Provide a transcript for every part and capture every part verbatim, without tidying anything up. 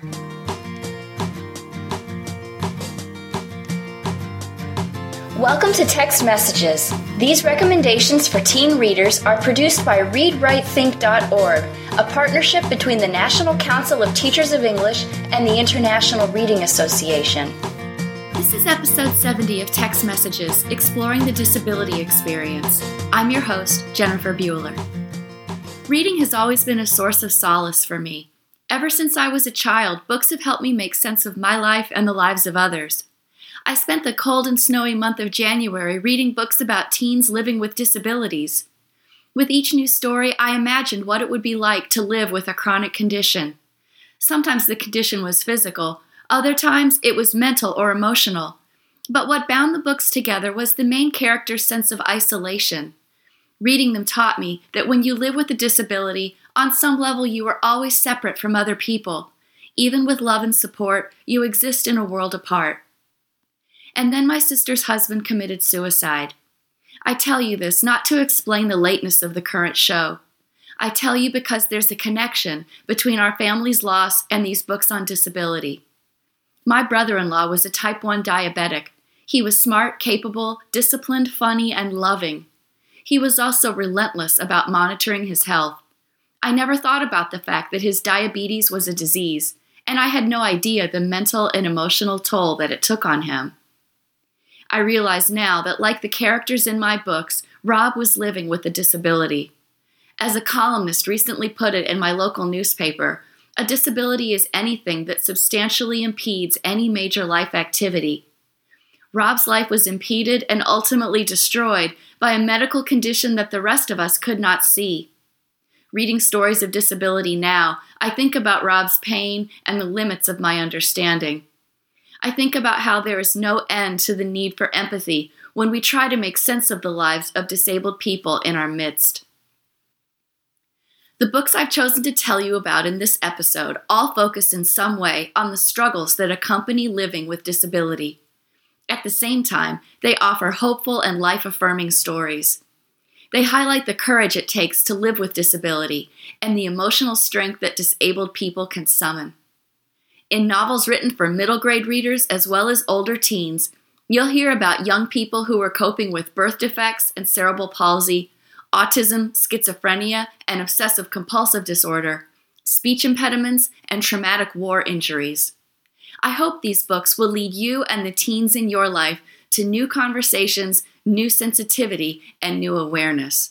Welcome to Text Messages. These recommendations for teen readers are produced by read write think dot org, a partnership between the National Council of Teachers of English and the International Reading Association. This is episode seventy of Text Messages, Exploring the Disability Experience. I'm your host, Jennifer Bueller. Reading has always been a source of solace for me. Ever since I was a child, books have helped me make sense of my life and the lives of others. I spent the cold and snowy month of January reading books about teens living with disabilities. With each new story, I imagined what it would be like to live with a chronic condition. Sometimes the condition was physical, other times it was mental or emotional. But what bound the books together was the main character's sense of isolation. Reading them taught me that when you live with a disability, on some level you are always separate from other people. Even with love and support, you exist in a world apart. And then my sister's husband committed suicide. I tell you this not to explain the lateness of the current show. I tell you because there's a connection between our family's loss and these books on disability. My brother-in-law was a type one diabetic. He was smart, capable, disciplined, funny, and loving. He was also relentless about monitoring his health. I never thought about the fact that his diabetes was a disease, and I had no idea the mental and emotional toll that it took on him. I realize now that, like the characters in my books, Rob was living with a disability. As a columnist recently put it in my local newspaper, a disability is anything that substantially impedes any major life activity. Rob's life was impeded and ultimately destroyed by a medical condition that the rest of us could not see. Reading stories of disability now, I think about Rob's pain and the limits of my understanding. I think about how there is no end to the need for empathy when we try to make sense of the lives of disabled people in our midst. The books I've chosen to tell you about in this episode all focus in some way on the struggles that accompany living with disability. At the same time, they offer hopeful and life-affirming stories. They highlight the courage it takes to live with disability and the emotional strength that disabled people can summon. In novels written for middle grade readers as well as older teens, you'll hear about young people who are coping with birth defects and cerebral palsy, autism, schizophrenia, and obsessive-compulsive disorder, speech impediments, and traumatic war injuries. I hope these books will lead you and the teens in your life to new conversations, new sensitivity, and new awareness.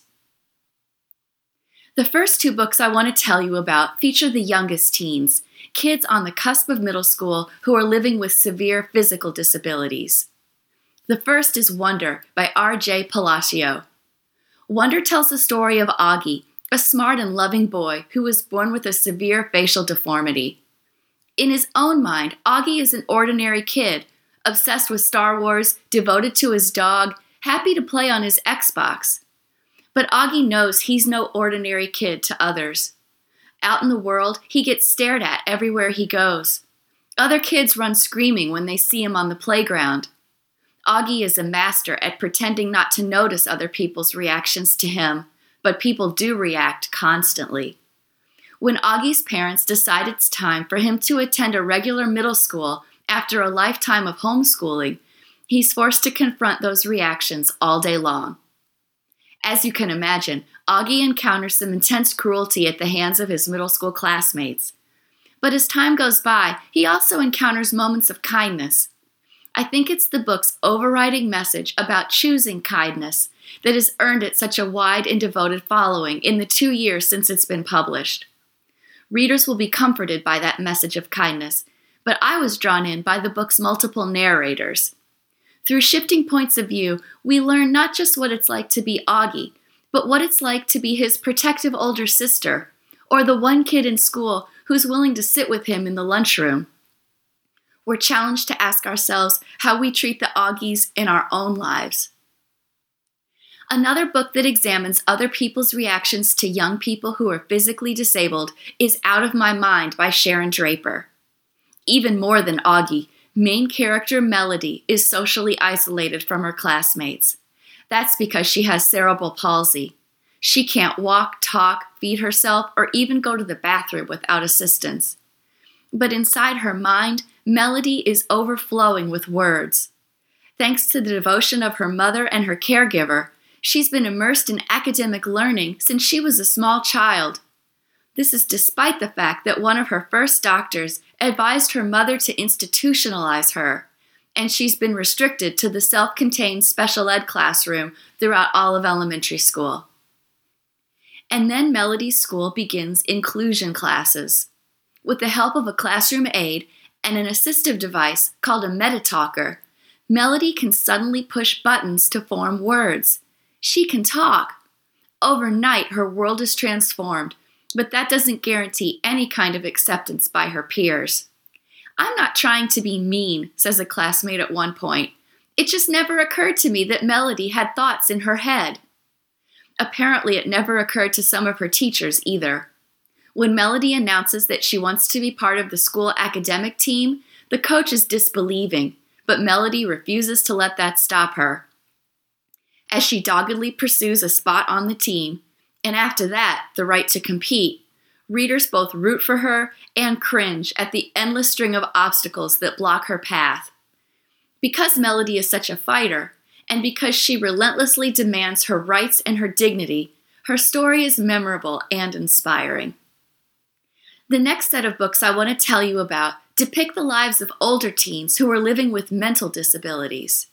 The first two books I want to tell you about feature the youngest teens, kids on the cusp of middle school who are living with severe physical disabilities. The first is Wonder by R J Palacio. Wonder tells the story of Augie, a smart and loving boy who was born with a severe facial deformity. In his own mind, Augie is an ordinary kid, obsessed with Star Wars, devoted to his dog, happy to play on his Xbox. But Augie knows he's no ordinary kid to others. Out in the world, he gets stared at everywhere he goes. Other kids run screaming when they see him on the playground. Augie is a master at pretending not to notice other people's reactions to him, but people do react constantly. When Augie's parents decide it's time for him to attend a regular middle school after a lifetime of homeschooling, he's forced to confront those reactions all day long. As you can imagine, Augie encounters some intense cruelty at the hands of his middle school classmates. But as time goes by, he also encounters moments of kindness. I think it's the book's overriding message about choosing kindness that has earned it such a wide and devoted following in the two years since it's been published. Readers will be comforted by that message of kindness, but I was drawn in by the book's multiple narrators. Through shifting points of view, we learn not just what it's like to be Augie, but what it's like to be his protective older sister, or the one kid in school who's willing to sit with him in the lunchroom. We're challenged to ask ourselves how we treat the Augies in our own lives. Another book that examines other people's reactions to young people who are physically disabled is Out of My Mind by Sharon Draper. Even more than Augie, main character Melody is socially isolated from her classmates. That's because she has cerebral palsy. She can't walk, talk, feed herself, or even go to the bathroom without assistance. but inside her mind, Melody is overflowing with words. Thanks to the devotion of her mother and her caregiver, she's been immersed in academic learning since she was a small child. This is despite the fact that one of her first doctors advised her mother to institutionalize her, and she's been restricted to the self-contained special ed classroom throughout all of elementary school. And then Melody's school begins inclusion classes. With the help of a classroom aide and an assistive device called a MetaTalker, Melody can suddenly push buttons to form words. She can talk. Overnight, her world is transformed, but that doesn't guarantee any kind of acceptance by her peers. "I'm not trying to be mean," says a classmate at one point. "It just never occurred to me that Melody had thoughts in her head." Apparently, it never occurred to some of her teachers either. When Melody announces that she wants to be part of the school academic team, the coach is disbelieving, but Melody refuses to let that stop her. As she doggedly pursues a spot on the team, and after that, the right to compete, readers both root for her and cringe at the endless string of obstacles that block her path. Because Melody is such a fighter, and because she relentlessly demands her rights and her dignity, her story is memorable and inspiring. The next set of books I want to tell you about depict the lives of older teens who are living with mental disabilities.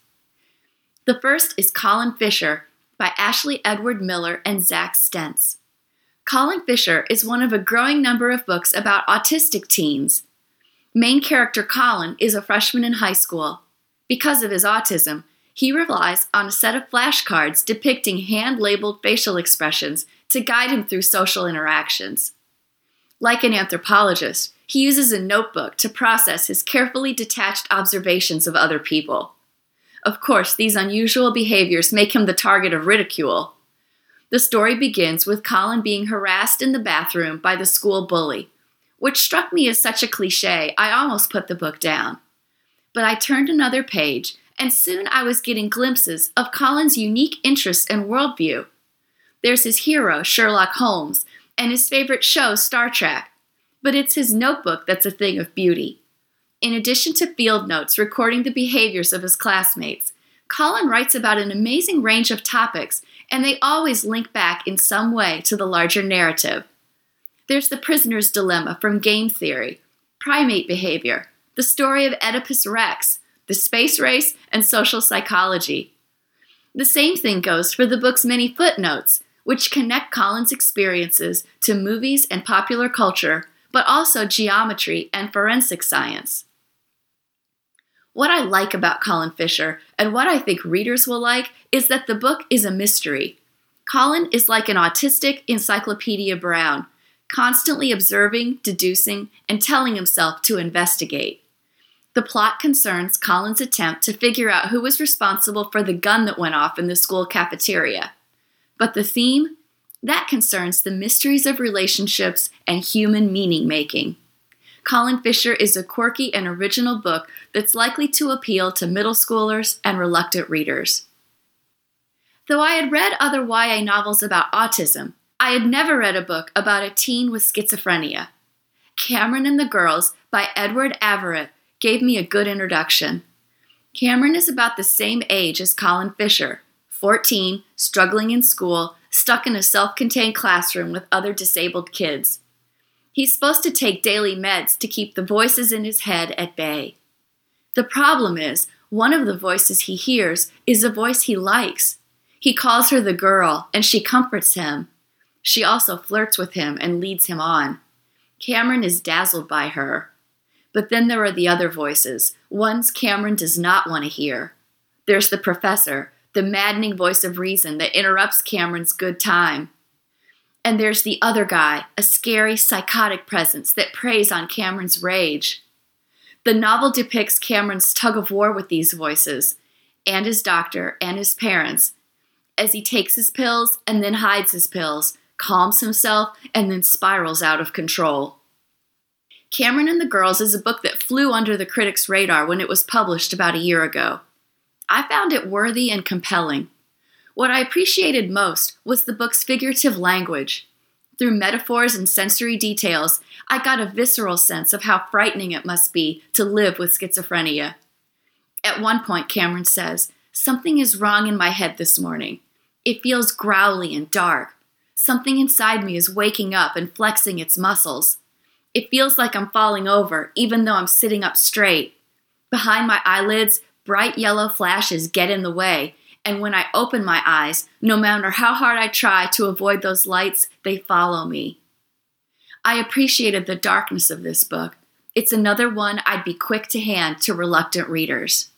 The first is Colin Fisher by Ashley Edward Miller and Zach Stentz. Colin Fisher is one of a growing number of books about autistic teens. Main character Colin is a freshman in high school. Because of his autism, he relies on a set of flashcards depicting hand-labeled facial expressions to guide him through social interactions. Like an anthropologist, he uses a notebook to process his carefully detached observations of other people. Of course, these unusual behaviors make him the target of ridicule. The story begins with Colin being harassed in the bathroom by the school bully, which struck me as such a cliché I almost put the book down. But I turned another page, and soon I was getting glimpses of Colin's unique interests and worldview. There's his hero, Sherlock Holmes, and his favorite show, Star Trek. But it's his notebook that's a thing of beauty. In addition to field notes recording the behaviors of his classmates, Colin writes about an amazing range of topics, and they always link back in some way to the larger narrative. There's the prisoner's dilemma from game theory, primate behavior, the story of Oedipus Rex, the space race, and social psychology. The same thing goes for the book's many footnotes, which connect Colin's experiences to movies and popular culture, but also geometry and forensic science. What I like about Colin Fisher, and what I think readers will like, is that the book is a mystery. Colin is like an autistic Encyclopedia Brown, constantly observing, deducing, and telling himself to investigate. The plot concerns Colin's attempt to figure out who was responsible for the gun that went off in the school cafeteria. But the theme? That concerns the mysteries of relationships and human meaning-making. Colin Fisher is a quirky and original book that's likely to appeal to middle schoolers and reluctant readers. Though I had read other Y A novels about autism, I had never read a book about a teen with schizophrenia. Cameron and the Girls by Edward Averitt gave me a good introduction. Cameron is about the same age as Colin Fisher, fourteen, struggling in school, stuck in a self-contained classroom with other disabled kids. He's supposed to take daily meds to keep the voices in his head at bay. The problem is, one of the voices he hears is a voice he likes. He calls her the girl, and she comforts him. She also flirts with him and leads him on. Cameron is dazzled by her. But then there are the other voices, ones Cameron does not want to hear. There's the professor, the maddening voice of reason that interrupts Cameron's good time. And there's the other guy, a scary, psychotic presence that preys on Cameron's rage. The novel depicts Cameron's tug-of-war with these voices, and his doctor, and his parents, as he takes his pills and then hides his pills, calms himself, and then spirals out of control. Cameron and the Girls is a book that flew under the critics' radar when it was published about a year ago. I found it worthy and compelling. What I appreciated most was the book's figurative language. Through metaphors and sensory details, I got a visceral sense of how frightening it must be to live with schizophrenia. At one point, Cameron says, "Something is wrong in my head this morning. It feels growly and dark. Something inside me is waking up and flexing its muscles. It feels like I'm falling over, even though I'm sitting up straight. Behind my eyelids, bright yellow flashes get in the way, and when I open my eyes, no matter how hard I try to avoid those lights, they follow me." I appreciated the darkness of this book. It's another one I'd be quick to hand to reluctant readers.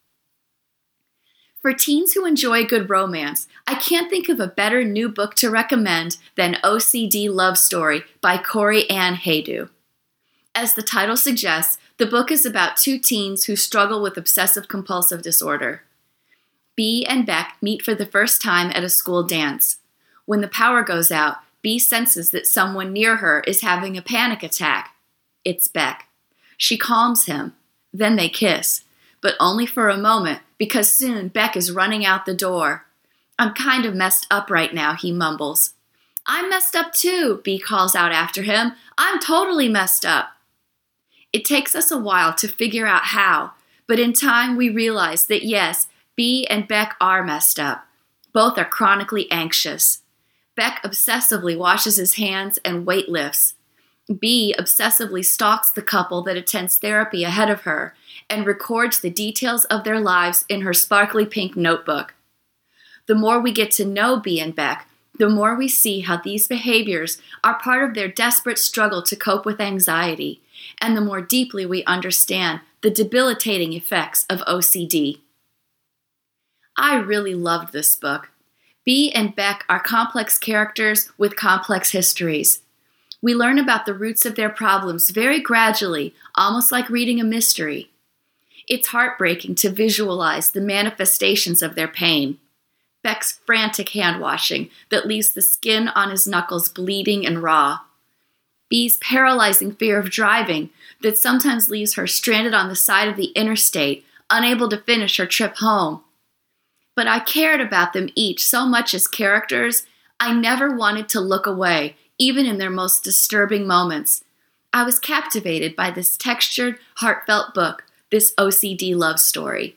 For teens who enjoy good romance, I can't think of a better new book to recommend than O C D Love Story by Corey Ann Haydu. As the title suggests, the book is about two teens who struggle with obsessive-compulsive disorder. Bea and Beck meet for the first time at a school dance. When the power goes out, Bea senses that someone near her is having a panic attack. It's Beck. She calms him. Then they kiss, but only for a moment, because soon Beck is running out the door. "I'm kind of messed up right now," he mumbles. "I'm messed up too," Bea calls out after him. "I'm totally messed up." It takes us a while to figure out how, but in time we realize that yes, Bea and Beck are messed up. Both are chronically anxious. Beck obsessively washes his hands and weight lifts. Bea obsessively stalks the couple that attends therapy ahead of her and records the details of their lives in her sparkly pink notebook. The more we get to know Bea and Beck, the more we see how these behaviors are part of their desperate struggle to cope with anxiety, and the more deeply we understand the debilitating effects of O C D. I really loved this book. Bea and Beck are complex characters with complex histories. We learn about the roots of their problems very gradually, almost like reading a mystery. It's heartbreaking to visualize the manifestations of their pain. Beck's frantic hand-washing that leaves the skin on his knuckles bleeding and raw. Bea's paralyzing fear of driving that sometimes leaves her stranded on the side of the interstate, unable to finish her trip home. But I cared about them each so much as characters, I never wanted to look away, even in their most disturbing moments. I was captivated by this textured, heartfelt book, this O C D love story.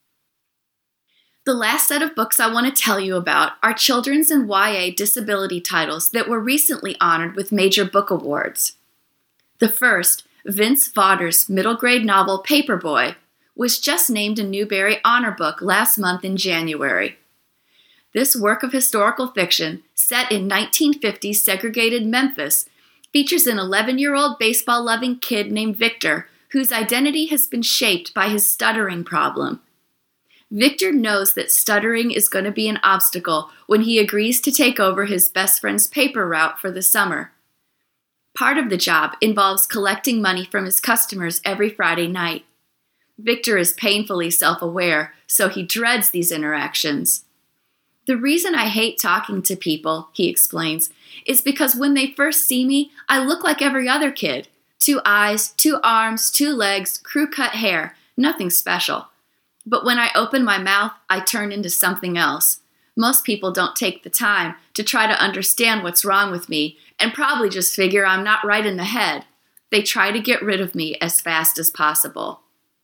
The last set of books I want to tell you about are children's and Y A disability titles that were recently honored with major book awards. The first, Vince Vaughter's middle grade novel Paperboy, was just named a Newbery Honor Book last month in January. This work of historical fiction, set in nineteen fifties segregated Memphis, features an eleven-year-old baseball-loving kid named Victor, whose identity has been shaped by his stuttering problem. Victor knows that stuttering is going to be an obstacle when he agrees to take over his best friend's paper route for the summer. Part of the job involves collecting money from his customers every Friday night. Victor is painfully self-aware, so he dreads these interactions. "The reason I hate talking to people," he explains, "is because when they first see me, I look like every other kid. Two eyes, two arms, two legs, crew-cut hair, nothing special. But when I open my mouth, I turn into something else. Most people don't take the time to try to understand what's wrong with me and probably just figure I'm not right in the head. They try to get rid of me as fast as possible."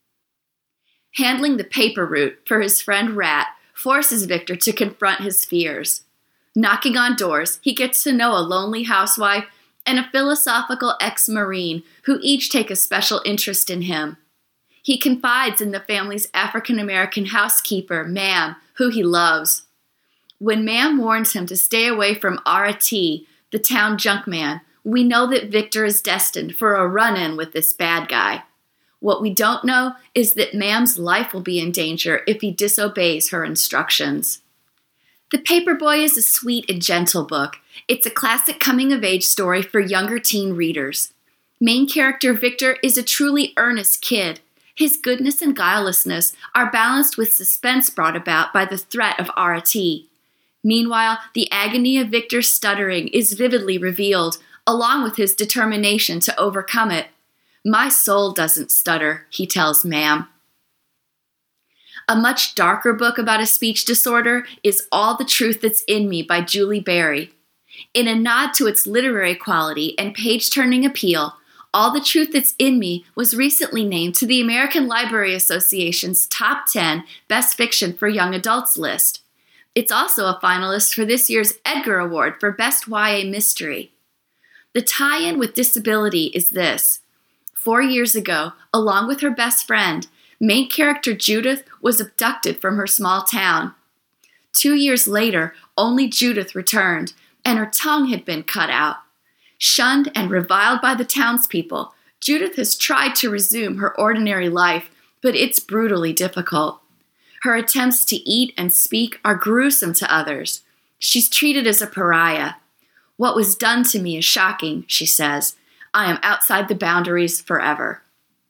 Handling the paper route for his friend Rat forces Victor to confront his fears. Knocking on doors, he gets to know a lonely housewife and a philosophical ex-Marine who each take a special interest in him. He confides in the family's African-American housekeeper, Ma'am, who he loves. When Ma'am warns him to stay away from Ara T, the town junkman, we know that Victor is destined for a run-in with this bad guy. What we don't know is that Ma'am's life will be in danger if he disobeys her instructions. The Paperboy is a sweet and gentle book. It's a classic coming-of-age story for younger teen readers. Main character Victor is a truly earnest kid. His goodness and guilelessness are balanced with suspense brought about by the threat of Ara T. Meanwhile, the agony of Victor's stuttering is vividly revealed, along with his determination to overcome it. "My soul doesn't stutter," he tells Ma'am. A much darker book about a speech disorder is All the Truth That's in Me by Julie Berry. In a nod to its literary quality and page-turning appeal, All the Truth That's in Me was recently named to the American Library Association's Top ten Best Fiction for Young Adults list. It's also a finalist for this year's Edgar Award for Best Y A Mystery. The tie-in with disability is this. Four years ago, along with her best friend, main character Judith was abducted from her small town. Two years later, only Judith returned, and her tongue had been cut out. Shunned and reviled by the townspeople, Judith has tried to resume her ordinary life, but it's brutally difficult. Her attempts to eat and speak are gruesome to others. She's treated as a pariah. What was done to me is shocking, she says. I am outside the boundaries forever.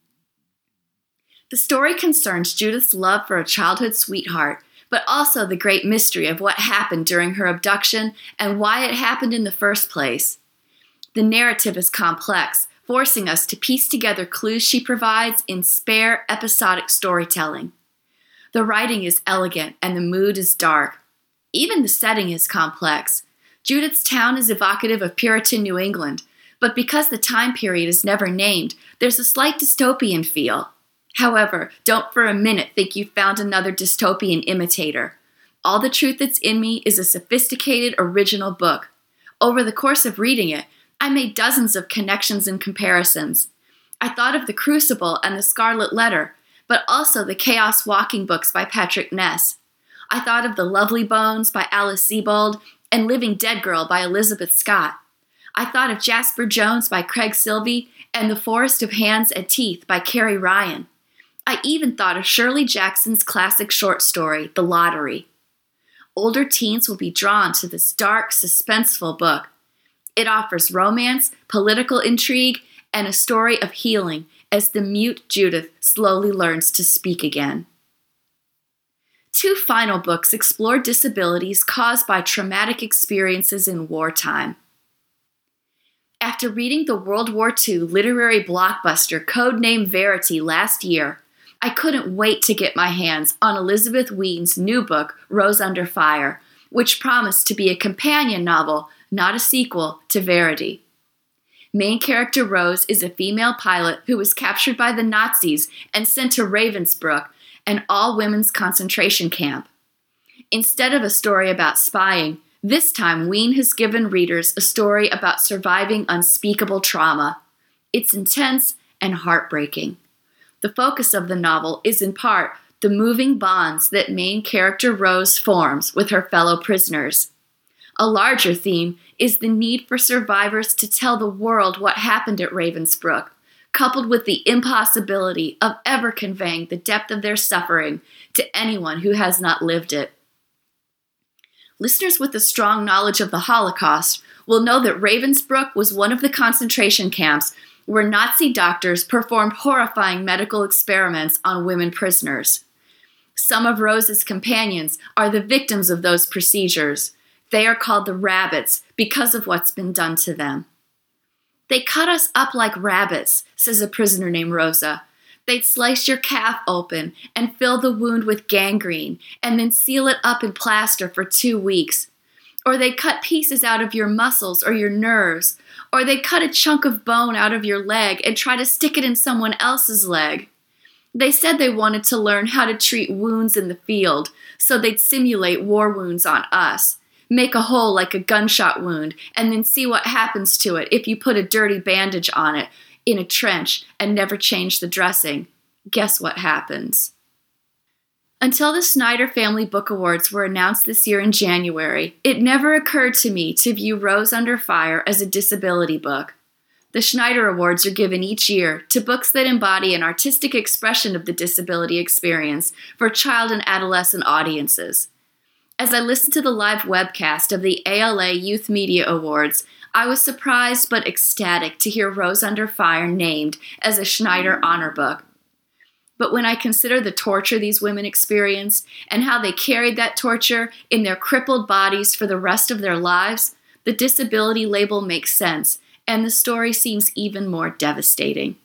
The story concerns Judith's love for a childhood sweetheart, but also the great mystery of what happened during her abduction and why it happened in the first place. The narrative is complex, forcing us to piece together clues she provides in spare, episodic storytelling. The writing is elegant and the mood is dark. Even the setting is complex. Judith's town is evocative of Puritan New England, but because the time period is never named, there's a slight dystopian feel. However, don't for a minute think you've found another dystopian imitator. All the Truth That's in Me is a sophisticated, original book. Over the course of reading it, I made dozens of connections and comparisons. I thought of The Crucible and The Scarlet Letter, but also the Chaos Walking books by Patrick Ness. I thought of The Lovely Bones by Alice Sebold and Living Dead Girl by Elizabeth Scott. I thought of Jasper Jones by Craig Silvey and The Forest of Hands and Teeth by Carrie Ryan. I even thought of Shirley Jackson's classic short story, The Lottery. Older teens will be drawn to this dark, suspenseful book. It offers romance, political intrigue, and a story of healing as the mute Judith slowly learns to speak again. Two final books explore disabilities caused by traumatic experiences in wartime. After reading the World War Two literary blockbuster Codename Verity last year, I couldn't wait to get my hands on Elizabeth Weden's new book, Rose Under Fire, which promised to be a companion novel, not a sequel, to Verity. Main character Rose is a female pilot who was captured by the Nazis and sent to Ravensbrück, an all-women's concentration camp. Instead of a story about spying, this time Weden has given readers a story about surviving unspeakable trauma. It's intense and heartbreaking. The focus of the novel is in part the moving bonds that main character Rose forms with her fellow prisoners. A larger theme is the need for survivors to tell the world what happened at Ravensbrück, coupled with the impossibility of ever conveying the depth of their suffering to anyone who has not lived it. Listeners with a strong knowledge of the Holocaust will know that Ravensbrück was one of the concentration camps where Nazi doctors performed horrifying medical experiments on women prisoners. Some of Rose's companions are the victims of those procedures. They are called the rabbits because of what's been done to them. They cut us up like rabbits, says a prisoner named Rosa. They'd slice your calf open and fill the wound with gangrene and then seal it up in plaster for two weeks. Or they'd cut pieces out of your muscles or your nerves. Or they'd cut a chunk of bone out of your leg and try to stick it in someone else's leg. They said they wanted to learn how to treat wounds in the field, so they'd simulate war wounds on us. Make a hole like a gunshot wound, and then see what happens to it if you put a dirty bandage on it in a trench and never change the dressing. Guess what happens? Until the Snyder Family Book Awards were announced this year in January, it never occurred to me to view Rose Under Fire as a disability book. The Snyder Awards are given each year to books that embody an artistic expression of the disability experience for child and adolescent audiences. As I listened to the live webcast of the A L A Youth Media Awards, I was surprised but ecstatic to hear Rose Under Fire named as a Snyder Honor Book. But when I consider the torture these women experienced and how they carried that torture in their crippled bodies for the rest of their lives, the disability label makes sense, and the story seems even more devastating.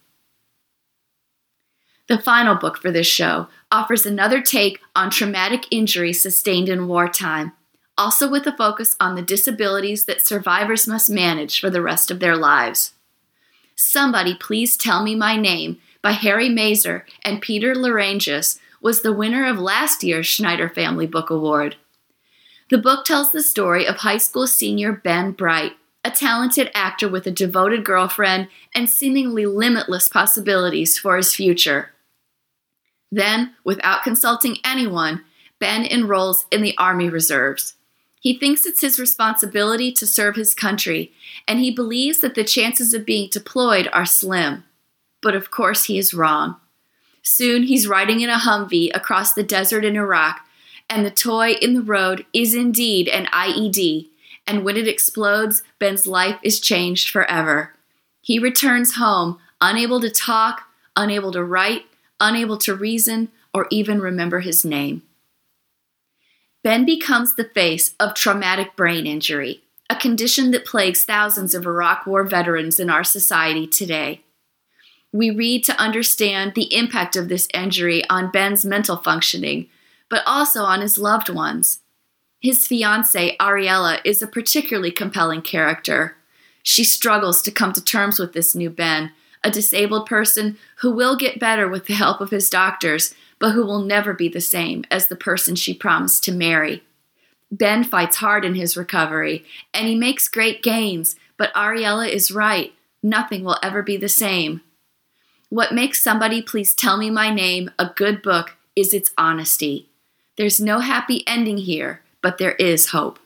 The final book for this show offers another take on traumatic injury sustained in wartime. also with a focus on the disabilities that survivors must manage for the rest of their lives. Somebody Please Tell Me My Name by Harry Mazer and Peter Larangis was the winner of last year's Schneider Family Book Award. The book tells the story of high school senior Ben Bright, a talented actor with a devoted girlfriend and seemingly limitless possibilities for his future. Then, without consulting anyone, Ben enrolls in the Army Reserves. He thinks it's his responsibility to serve his country, and he believes that the chances of being deployed are slim. But of course he is wrong. Soon he's riding in a Humvee across the desert in Iraq, and the toy in the road is indeed an I E D, and when it explodes, Ben's life is changed forever. He returns home, unable to talk, unable to write, unable to reason, or even remember his name. Ben becomes the face of traumatic brain injury, a condition that plagues thousands of Iraq War veterans in our society today. We read to understand the impact of this injury on Ben's mental functioning, but also on his loved ones. His fiancée, Ariella, is a particularly compelling character. She struggles to come to terms with this new Ben, a disabled person who will get better with the help of his doctors, but who will never be the same as the person she promised to marry. Ben fights hard in his recovery, and he makes great gains, but Ariella is right. Nothing will ever be the same. What makes Somebody Please Tell Me My Name a good book is its honesty. There's no happy ending here, but there is hope.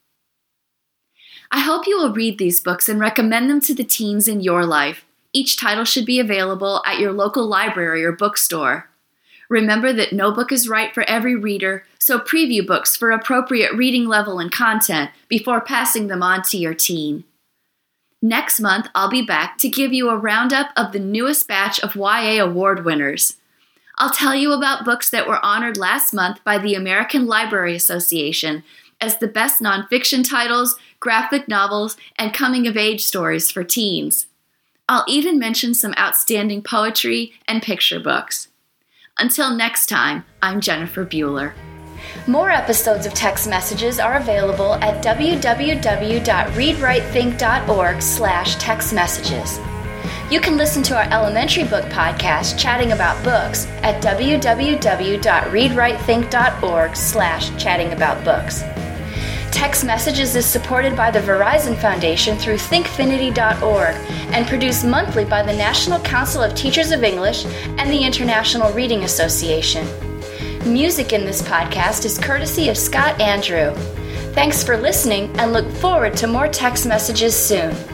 I hope you will read these books and recommend them to the teens in your life. Each title should be available at your local library or bookstore. Remember that no book is right for every reader, so preview books for appropriate reading level and content before passing them on to your teen. Next month, I'll be back to give you a roundup of the newest batch of Y A award winners. I'll tell you about books that were honored last month by the American Library Association as the best nonfiction titles, graphic novels, and coming-of-age stories for teens. I'll even mention some outstanding poetry and picture books. Until next time, I'm Jennifer Bueller. More episodes of Text Messages are available at w w w dot read write think dot org slash text messages. You can listen to our elementary book podcast, Chatting About Books, at w w w dot read write think dot org slash chatting about books. Text Messages is supported by the Verizon Foundation through thinkfinity dot org and produced monthly by the National Council of Teachers of English and the International Reading Association. Music in this podcast is courtesy of Scott Andrew. Thanks for listening and look forward to more Text Messages soon.